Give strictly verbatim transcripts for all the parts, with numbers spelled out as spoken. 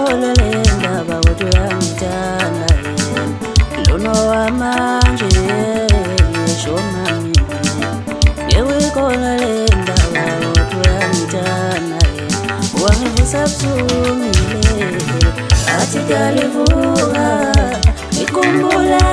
ngiyikholwa le ndaba kodwa uyangithanda yena lona wamanje ngisho mami ngiyikholwa le ndaba kodwa uyangithanda yena wangivusa buhlungile athi ngalivuka ngikhumbula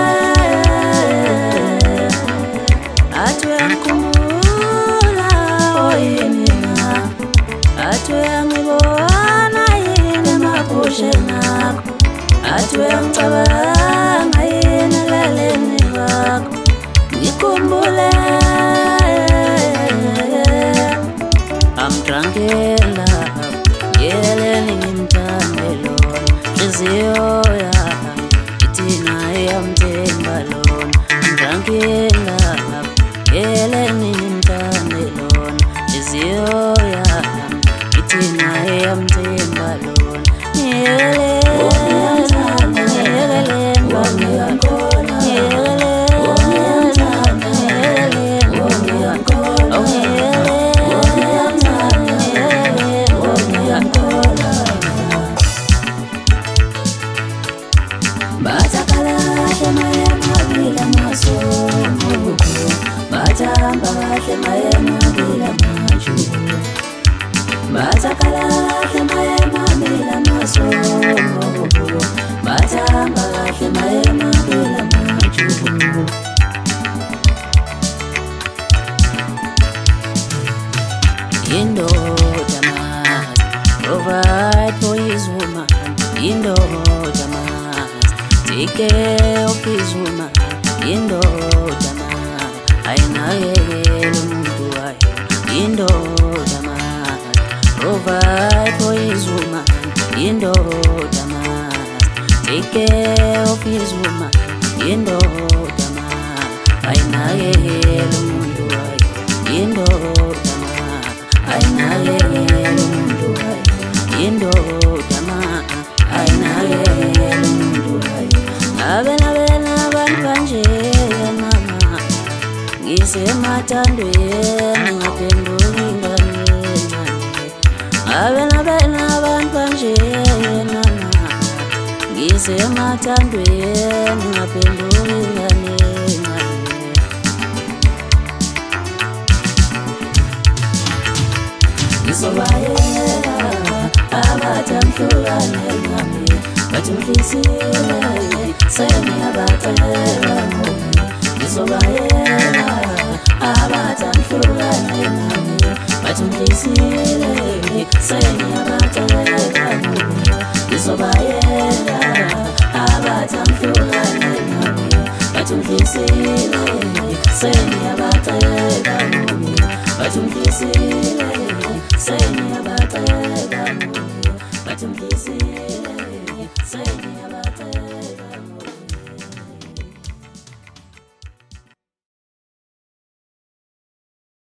athi uyangikhumbula oyinina athi uyangibona yini emaphusheni akho athi uyangicabanga yini elaleni kwakho ngikhumbule I'm drunk in love yeleni ngimthande lona nhliziyo yami ithi naye yamthemba lona I'm drunk in love yeleni ngimthande lona nhliziyo yami ithi naye yamthemba lona yeleni Batamba kahle mayema bila majubu Batakala kahle mayema bila masomo Batamba kahle mayema bila majubu Indoda must provide for his woman Indoda must take care of his woman Indoda ayinakekela umuntu wayo indoda must provide for his woman indoda must take care of his woman indoda must ayinakekela umuntu wayo indoda must ayinakekela umuntu wayo indoda must ayinakekela umuntu wayo abena bena abantu kanje ngisemathandweni ngaphenduka ingane abena bena abantu kanje nana ngisemathandweni ngaphenduka ingane ngizobayela abathi amhlukane nami bathi mfisile sengiyabatshela ngoba ngizobayela abathi amhlukane nami bathi mfisile sengiyabatshela ngoba ngizobayela abathi amhlukane nami bathi mfisile sengiyabatshela ngoba bathi mfisile sengiyabatshela ngoba bathi mfisile